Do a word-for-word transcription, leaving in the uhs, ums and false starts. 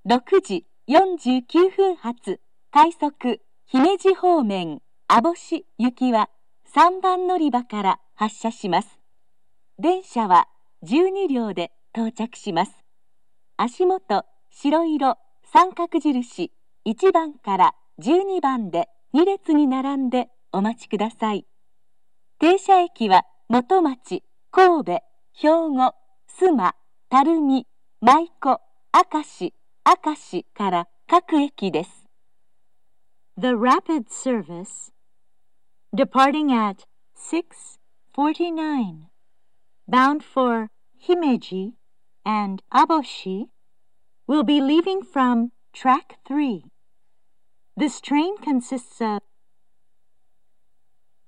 ろくじよんじゅうきゅうふん発快速姫路方面網干行きはさんばん乗り場から発車します。電車はじゅうにりょうで到着します。足元白色三角印いちばんからじゅうにばんでに列に並んでお待ちください。停車駅は元町、神戸、兵庫、須磨、垂水、舞子、明石、明石から各駅です。 The rapid service, departing at six forty-nine, bound for Himeji and Aboshi, will be leaving from track three. This train consists of